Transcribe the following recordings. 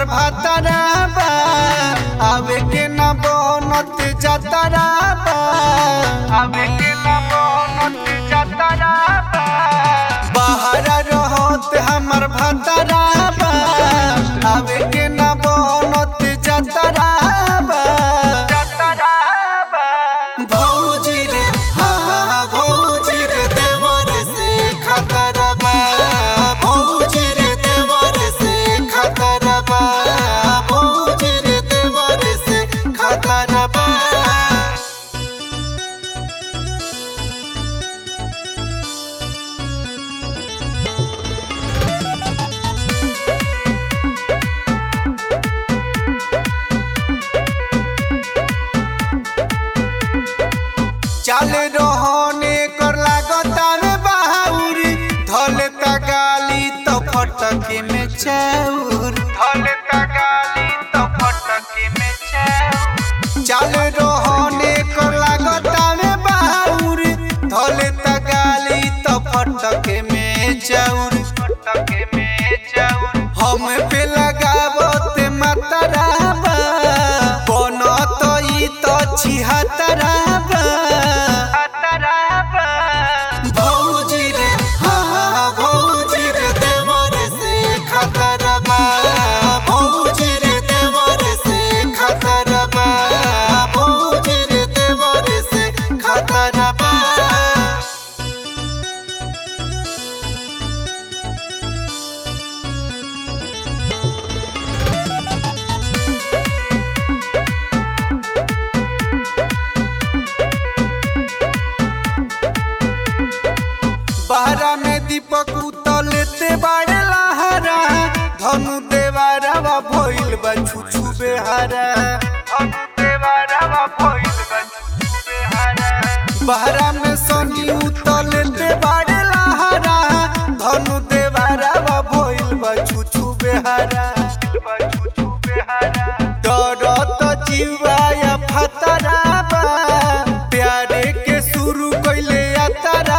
भातारा बा आवे के ना बनत जातारा बा आवे के ना बनत जातारा बा बाहर रहत हमर भातारा बा आवे के ना बनत जातारा बा जातारा बा भौजी रे हाँ भौजी रे देवर से खतरा बा भौजी रे देवर से खतरा बा भौजी रे देवर से खतरा बा चले रहने कर लागता रे बाहुरी धले गाली तो फटके में चौर धले गाली तो फटके में चौर चले रहने कर लागता रे बाहुरी धले गाली तो फटके में चौर फटके में चौर हम पे लगावत मातरा बा बनत ई तो छिहतरा बा भौजी रे हाँ भौजी रे देवर से खतरा बा भौजी रे देवर से खतरा बा भौजी रे देवर से खतरा बा बहरा में दीपक उतलेते बाड़े लहरा धनु देवारा भइल बा छुछु बेहारा धनु देवारा भइल बा छुछु बेहारा बहरा में सनी उतलेते बाड़े लहरा धनु देवारा भइल बा छुछु बेहारा छुछु बेहारा डरत जीवा या फतरा बा प्यारे के शुरू कइले यात्रा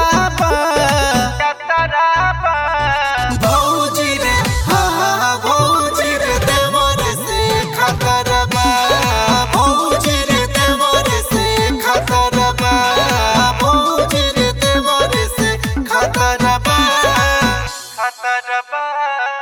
भौजी रे हाँ भौजी रे देवर से खतरा बा भौजी रे देवर से खतरा बा भौजी रे देवर से खतरा बा खतरा बा।